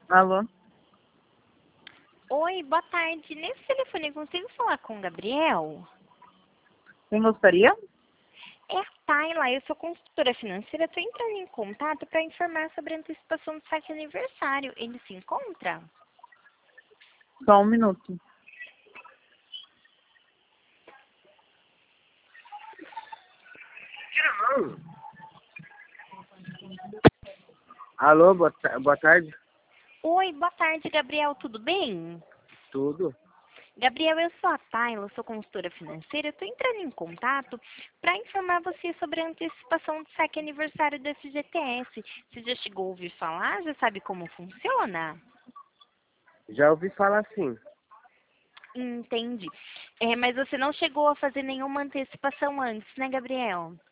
Alô? Oi, boa tarde. Nesse telefone eu consigo falar com o Gabriel? Quem gostaria? É a Tayla, eu sou consultora financeira. Estou entrando em contato para informar sobre a antecipação do saque aniversário. Ele se encontra? Só um minuto. Tira a mão. Alô, boa tarde. Oi, boa tarde, Gabriel. Tudo bem? Tudo? Gabriel, eu sou a Tayla, sou consultora financeira. Estou entrando em contato para informar você sobre a antecipação do saque aniversário da FGTS. Você já chegou a ouvir falar? Já sabe como funciona? Já ouvi falar sim. Entendi. Mas você não chegou a fazer nenhuma antecipação antes, né, Gabriel?